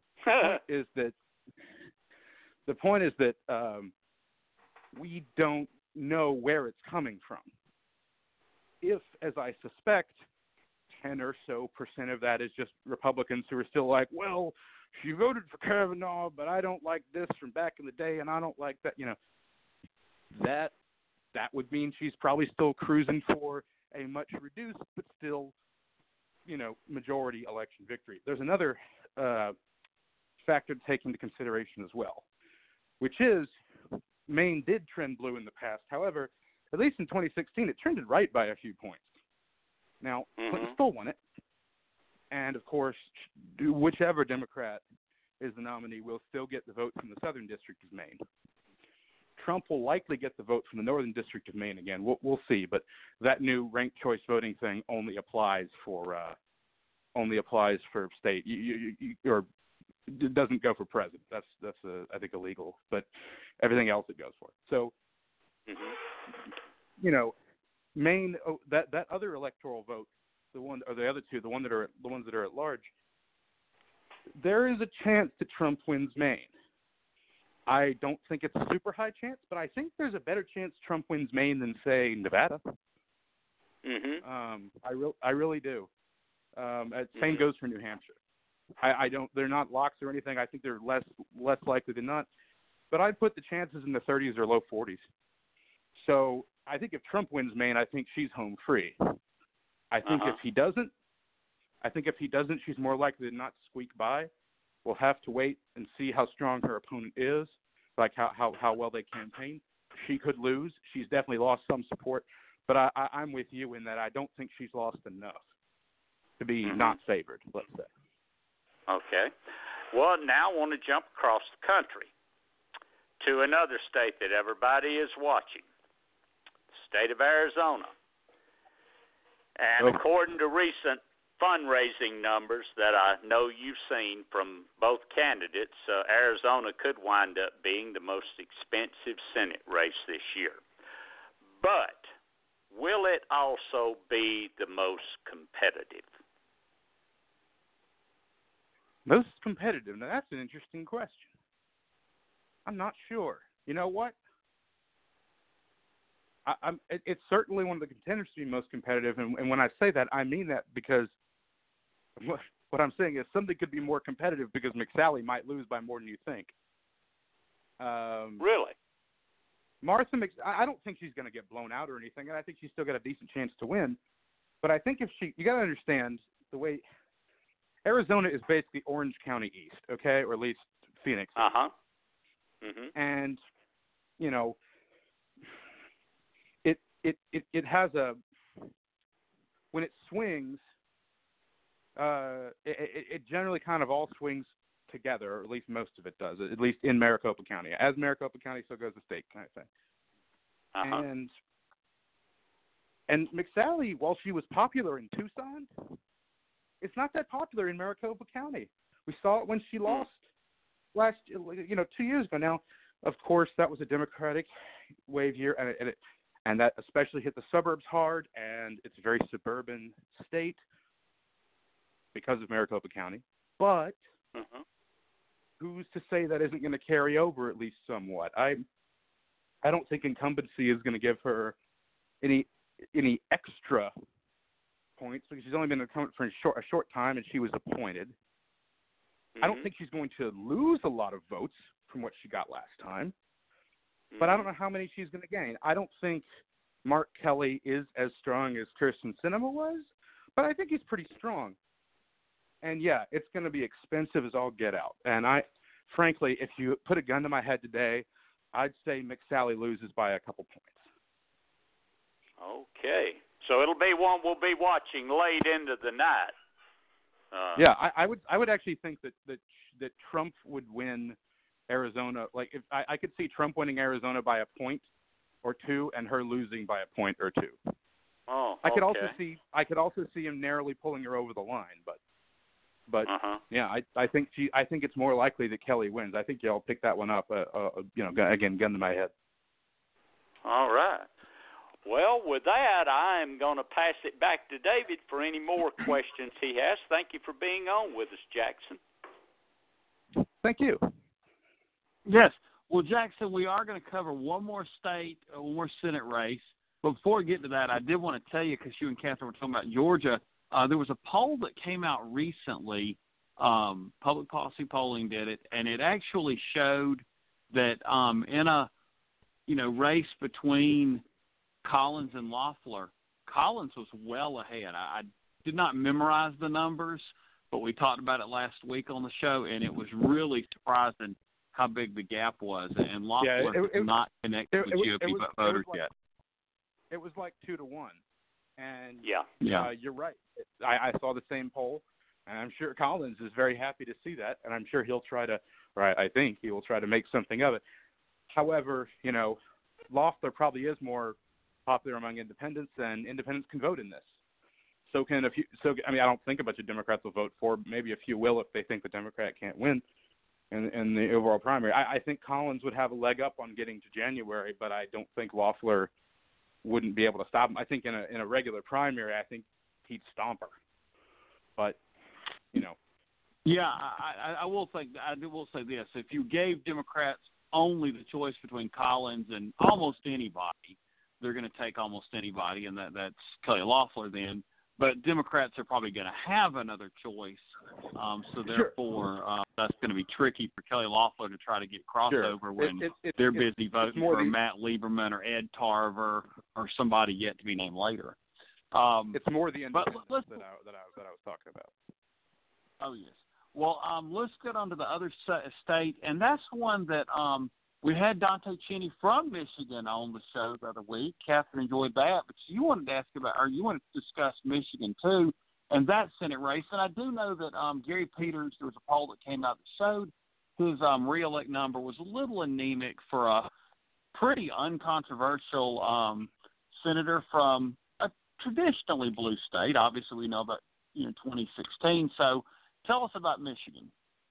the point is that we don't know where it's coming from. If, as I suspect, 10 or so % of that is just Republicans who are still like, well, she voted for Kavanaugh, but I don't like this from back in the day, and I don't like that, that would mean she's probably still cruising for a much reduced but still, majority election victory. There's another factor to take into consideration as well, which is Maine did trend blue in the past. However, at least in 2016, it trended right by a few points. Now, Clinton still won it, And, of course, whichever Democrat is the nominee will still get the vote from the Southern District of Maine. Trump will likely get the vote from the Northern District of Maine again. We'll see, but that new ranked choice voting thing only applies for state. Or it doesn't go for president. That's I think illegal, but everything else it goes for. So, Maine, that other electoral vote, the ones that are at large, there is a chance that Trump wins Maine. I don't think it's a super high chance, but I think there's a better chance Trump wins Maine than, say, Nevada. I really do. Same goes for New Hampshire. I don't. They're not locks or anything. I think they're less likely than not. But I'd put the chances in the 30s or low 40s. So I think if Trump wins Maine, I think she's home free. I think if he doesn't, she's more likely than not to squeak by. We'll have to wait and see how strong her opponent is, like how well they campaign. She could lose. She's definitely lost some support, but I'm with you in that I don't think she's lost enough to be not favored, let's say. Okay. Well, now I want to jump across the country to another state that everybody is watching, the state of Arizona. And according to recent fundraising numbers that I know you've seen from both candidates, Arizona could wind up being the most expensive Senate race this year. But will it also be the most competitive? Most competitive? Now, that's an interesting question. I'm not sure. You know what? It's certainly one of the contenders to be most competitive, and when I say that, I mean that because what I'm saying is something could be more competitive because McSally might lose by more than you think. Really? Martha I don't think she's going to get blown out or anything, and I think she's still got a decent chance to win. But I think you got to understand the way Arizona is basically Orange County East, okay, or at least Phoenix. And it has when it swings. It generally kind of all swings together, or at least most of it does, at least in Maricopa County. As Maricopa County, so goes the state kind of thing. And McSally, while she was popular in Tucson, it's not that popular in Maricopa County. We saw it when she lost 2 years ago. Now, of course, that was a Democratic wave year, and that especially hit the suburbs hard, and it's a very suburban state because of Maricopa County. But who's to say that isn't going to carry over at least somewhat? I don't think incumbency is going to give her any extra points because she's only been incumbent for a short time and she was appointed. I don't think she's going to lose a lot of votes from what she got last time, but I don't know how many she's going to gain. I don't think Mark Kelly is as strong as Kyrsten Sinema was, but I think he's pretty strong. And yeah, it's going to be expensive as all get out. And frankly, if you put a gun to my head today, I'd say McSally loses by a couple points. Okay. So it'll be one we'll be watching late into the night. Yeah, I would actually think that Trump would win Arizona. Like if I could see Trump winning Arizona by a point or two and her losing by a point or two. Oh, I could also see him narrowly pulling her over the line, but yeah, I think it's more likely that Kelly wins. I think y'all pick that one up. Again, gun to my head. All right. Well, with that, I'm going to pass it back to David for any more questions he has. Thank you for being on with us, Jackson. Thank you. Yes. Well, Jackson, we are going to cover one more state, one more Senate race. But before we get to that, I did want to tell you, because you and Catherine were talking about Georgia, there was a poll that came out recently. Public Policy Polling did it, and it actually showed that in a race between Collins and Loeffler, Collins was well ahead. I did not memorize the numbers, but we talked about it last week on the show, and it was really surprising how big the gap was. And Loeffler is not connected with GOP voters yet. It was like 2-1. And yeah, you're right. I saw the same poll, And I'm sure Collins is very happy to see that, and I'm sure he'll try to, or I think he will try to make something of it. However, Loeffler probably is more popular among independents, and independents can vote in this. So can a few. So I don't think a bunch of Democrats will vote for. Maybe a few will if they think the Democrat can't win in the overall primary. I think Collins would have a leg up on getting to January, but I don't think Loeffler wouldn't be able to stop him. I think in a regular primary, I think he'd stomp her. But Yeah, I will say this: if you gave Democrats only the choice between Collins and almost anybody, they're going to take almost anybody, and that's Kelly Loeffler then. But Democrats are probably going to have another choice, so therefore that's going to be tricky for Kelly Loeffler to try to get crossover when they're busy voting for Matt Lieberman or Ed Tarver or somebody yet to be named later. It's more the independents that I was talking about. Oh yes. Well, let's get on to the other state, and that's one that we had Dante Cheney from Michigan on the show the other week. Catherine enjoyed that, but you wanted to ask about, or you wanted to discuss Michigan too, and that Senate race. And I do know that Gary Peters, there was a poll that came out that showed his re-elect number was a little anemic for a pretty uncontroversial senator from a traditionally blue state. Obviously, we know about 2016. So, tell us about Michigan.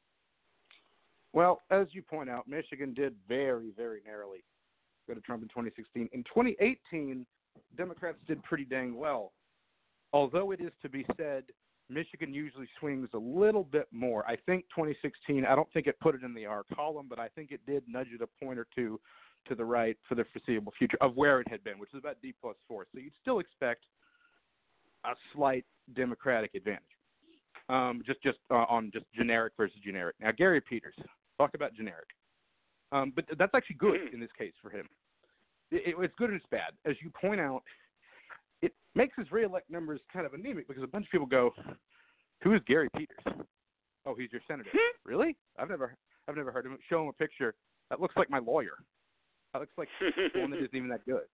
Well, as you point out, Michigan did very, very narrowly go to Trump in 2016. In 2018, Democrats did pretty dang well. Although it is to be said, Michigan usually swings a little bit more. I think 2016, I don't think it put it in the R column, but I think it did nudge it a point or two to the right for the foreseeable future of where it had been, which is about D+4. So you'd still expect a slight Democratic advantage. Just on generic versus generic. Now, Gary Peters, talk about generic. But that's actually good in this case for him. It's good and it's bad. As you point out, it makes his re-elect numbers kind of anemic because a bunch of people go, "Who is Gary Peters?" "Oh, he's your senator." "Really? I've never heard of him." Show him a picture. "That looks like my lawyer. That looks like one that isn't even that good."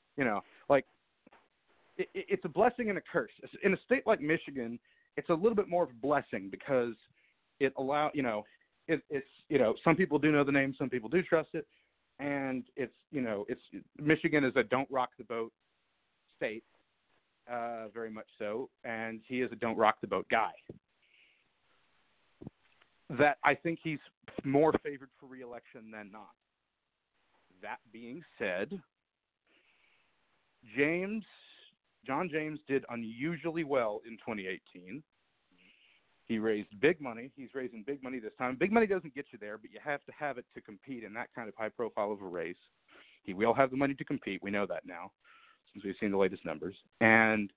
It's a blessing and a curse. In a state like Michigan, it's a little bit more of a blessing because it allows, it's some people do know the name, some people do trust it, and it's Michigan is a don't rock the boat state, very much so, and he is a don't rock the boat guy. That I think he's more favored for re-election than not. That being said, John James did unusually well in 2018. He raised big money. He's raising big money this time. Big money doesn't get you there, but you have to have it to compete in that kind of high profile of a race. He will have the money to compete. We know that now, since we've seen the latest numbers. And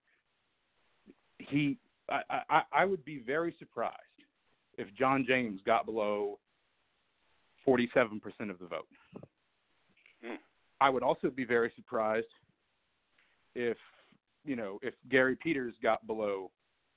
I would be very surprised if John James got below 47% of the vote. I would also be very surprised if Gary Peters got below,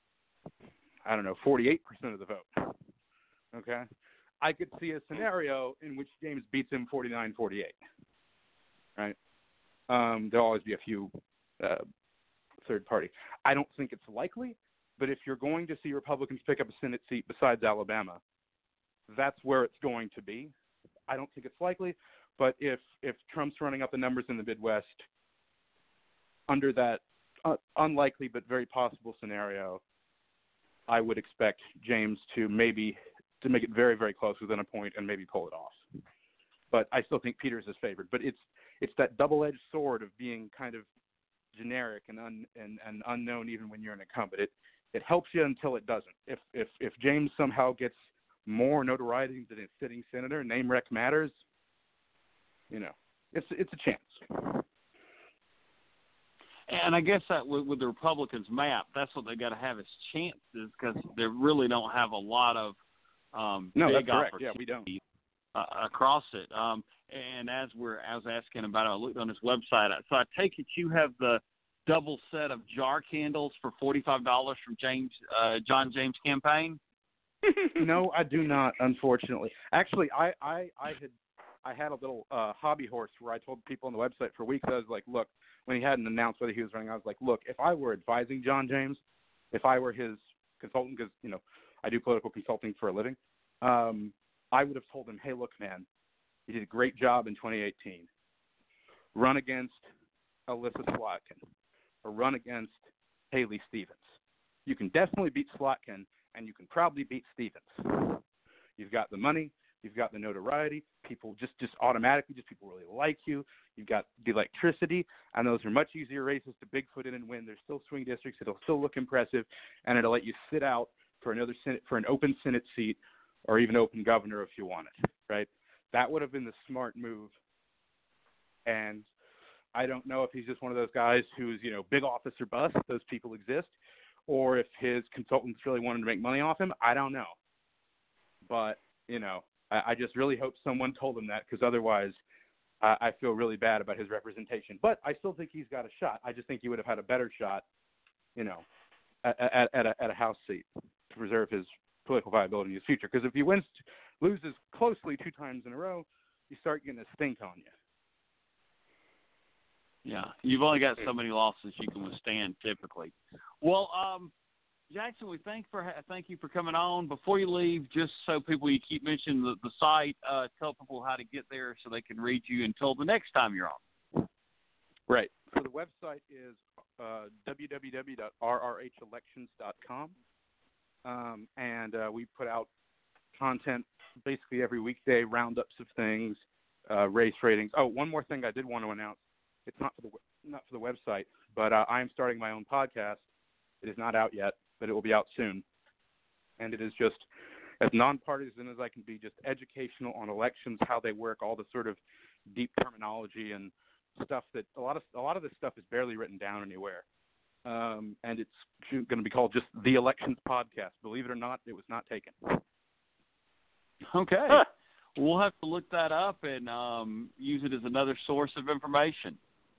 48% of the vote. Okay? I could see a scenario in which James beats him 49-48. Right? There'll always be a few third party. I don't think it's likely, but if you're going to see Republicans pick up a Senate seat besides Alabama, that's where it's going to be. I don't think it's likely, but if Trump's running up the numbers in the Midwest under that unlikely but very possible scenario, I would expect James to make it very, very close within a point and maybe pull it off. But I still think Peters is favored. But it's that double-edged sword of being kind of generic and unknown even when you're an incumbent. It helps you until it doesn't. If James somehow gets more notoriety than a sitting senator, name rec matters, it's a chance. And I guess that with the Republicans' map, that's what they got to have as chances because they really don't have a lot of big opportunities. Yeah, we don't. Across it. And as I was asking about it, I looked on his website. So I take it you have the double set of jar candles for $45 from John James' campaign? No, I do not, unfortunately. Actually, I had a little hobby horse where I told people on the website for weeks, I was like, look, when he hadn't announced whether he was running, I was like, look, if I were advising John James, if I were his consultant because, I do political consulting for a living. I would have told him, hey, look, man, you did a great job in 2018. Run against Alyssa Slotkin or run against Haley Stevens. You can definitely beat Slotkin, and you can probably beat Stevens. You've got the money. You've got the notoriety. People just automatically, people really like you. You've got the electricity, and those are much easier races to Bigfoot in and win. There's still swing districts. It'll still look impressive, and it'll let you sit out for another Senate, for an open Senate seat, or even open governor if you want it, right? That would have been the smart move. And I don't know if he's just one of those guys who's, big office or bust. Those people exist. Or if his consultants really wanted to make money off him. I don't know. But, I just really hope someone told him that, because otherwise I feel really bad about his representation. But I still think he's got a shot. I just think he would have had a better shot, at a House seat to preserve his political viability in his future. Because if he loses closely 2 times in a row, you start getting a stink on you. Yeah, you've only got so many losses you can withstand typically. Well, Jackson, we thank you for coming on. Before you leave, just so people, you keep mentioning the site, tell people how to get there so they can read you until the next time you're on. Right. So the website is www.rrhelections.com, and we put out content basically every weekday, roundups of things, race ratings. Oh, one more thing I did want to announce. It's not for the website, but I am starting my own podcast. It is not out yet, but it will be out soon. And it is just as nonpartisan as I can be, just educational on elections, how they work, all the sort of deep terminology and stuff that a lot of this stuff is barely written down anywhere. And it's going to be called just The Elections Podcast. Believe it or not, it was not taken. Okay. We'll have to look that up and use it as another source of information.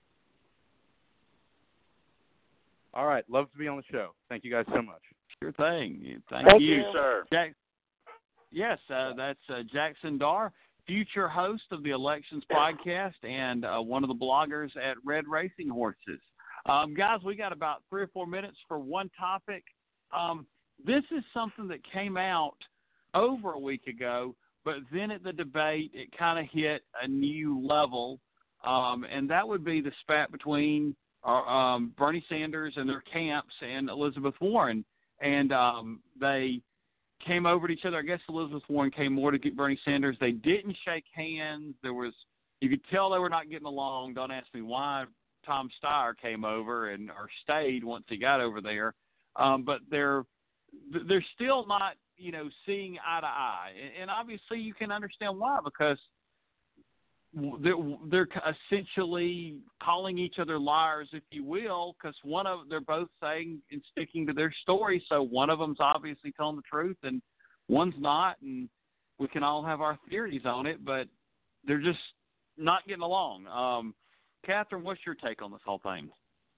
All right. Love to be on the show. Thank you guys so much. Sure thing. Thank Thank you, you, sir. Yes, that's Jackson Darr, future host of the Elections Podcast and one of the bloggers at Red Racing Horses. Guys, we got about 3 or 4 minutes for one topic. This is something that came out over a week ago, but then at the debate, it kind of hit a new level, and that would be the spat between Bernie Sanders and their camps and Elizabeth Warren. And they came over to each other. I guess Elizabeth Warren came more to get Bernie Sanders. They didn't shake hands. You could tell they were not getting along. Don't ask me why Tom Steyer came over or stayed once he got over there. But they're still not, seeing eye to eye. And obviously you can understand why, because they're essentially calling each other liars, if you will, because they're both saying and sticking to their story. So one of them's obviously telling the truth and one's not, and we can all have our theories on it, but they're just not getting along. Catherine, what's your take on this whole thing?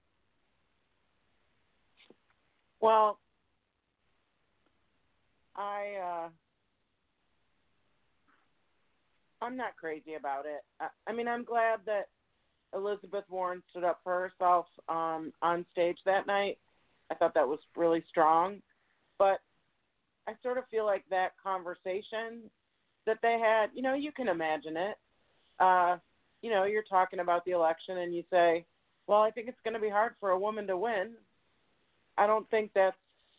Well, I'm not crazy about it. I mean, I'm glad that Elizabeth Warren stood up for herself on stage that night. I thought that was really strong. But I sort of feel like that conversation that they had, you can imagine it. You're talking about the election and you say, well, I think it's going to be hard for a woman to win. I don't think that's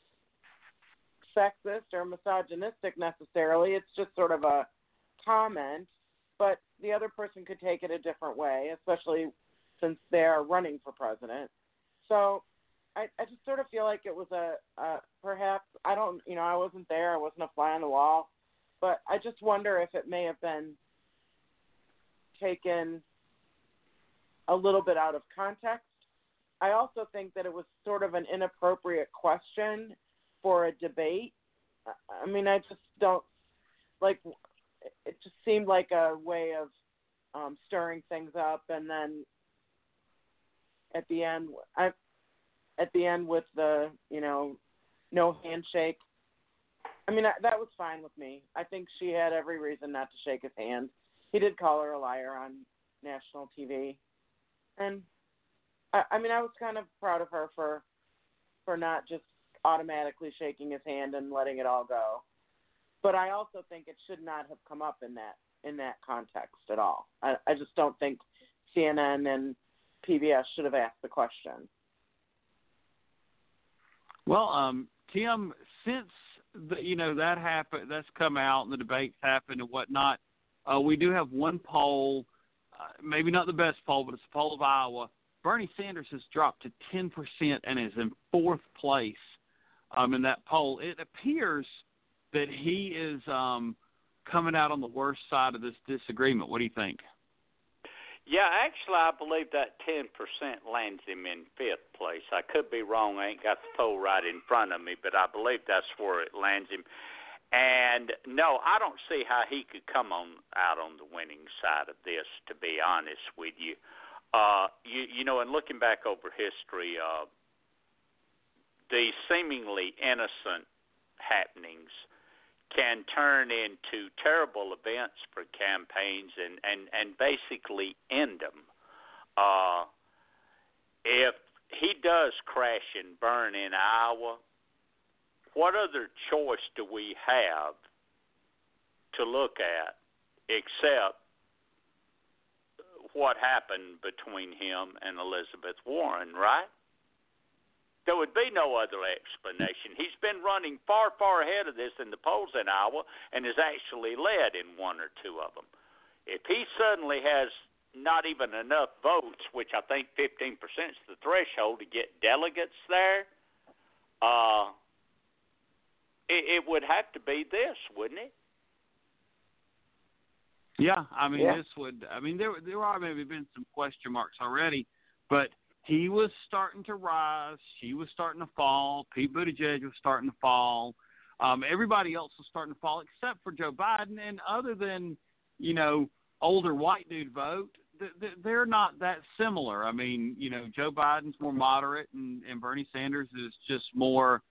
sexist or misogynistic necessarily. It's just sort of a comment, but the other person could take it a different way, especially since they're running for president. So I just sort of feel like it was perhaps, I wasn't there, I wasn't a fly on the wall, but I just wonder if it may have been taken a little bit out of context. I also think that it was sort of an inappropriate question for a debate. I mean, I just don't, it just seemed like a way of stirring things up, and then at the end with the no handshake. I mean, that was fine with me. I think she had every reason not to shake his hand. He did call her a liar on national TV, and I was kind of proud of her for not just automatically shaking his hand and letting it all go. But I also think it should not have come up in that context at all. I just don't think CNN and PBS should have asked the question. Well, Tim, since that happened, that's come out and the debates happened and whatnot, we do have one poll, maybe not the best poll, but it's a poll of Iowa. Bernie Sanders has dropped to 10% and is in fourth place in that poll. It appears that he is coming out on the worst side of this disagreement. What do you think? Yeah, actually, I believe that 10% lands him in fifth place. I could be wrong. I ain't got the poll right in front of me, but I believe that's where it lands him. And, no, I don't see how he could come out on the winning side of this, to be honest with you. And looking back over history, the seemingly innocent happenings can turn into terrible events for campaigns and basically end them. If he does crash and burn in Iowa, what other choice do we have to look at except what happened between him and Elizabeth Warren, right? There would be no other explanation. He's been running far, far ahead of this in the polls in Iowa and has actually led in one or two of them. If he suddenly has not even enough votes, which I think 15% is the threshold to get delegates there, it would have to be this, wouldn't it? Yeah, this would. There are maybe been some question marks already, but he was starting to rise. She was starting to fall. Pete Buttigieg was starting to fall. Everybody else was starting to fall except for Joe Biden. And other than, older white dude vote, they're not that similar. Joe Biden's more moderate and Bernie Sanders is just more,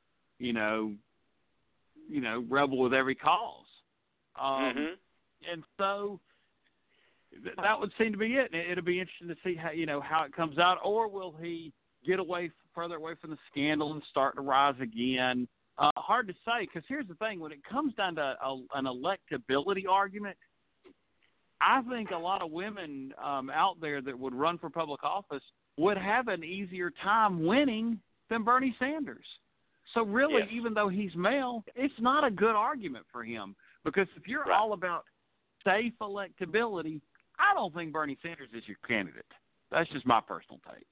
rebel with every cause. And so that would seem to be it. It'll be interesting to see how it comes out, or will he get further away from the scandal and start to rise again? Hard to say, because here's the thing: when it comes down to an electability argument, I think a lot of women out there that would run for public office would have an easier time winning than Bernie Sanders. So really, even though he's male, it's not a good argument for him, because if you're all about safe electability, I don't think Bernie Sanders is your candidate. That's just my personal take.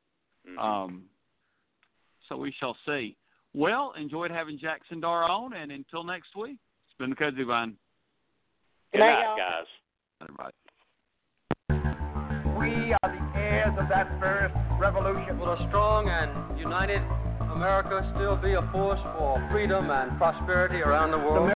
So we shall see. Well, enjoyed having Jack Sindar on, and until next week, it's been the Kudzu Vine. Good night, guys. Everybody. We are the heirs of that first revolution. Will a strong and united America still be a force for freedom and prosperity around the world?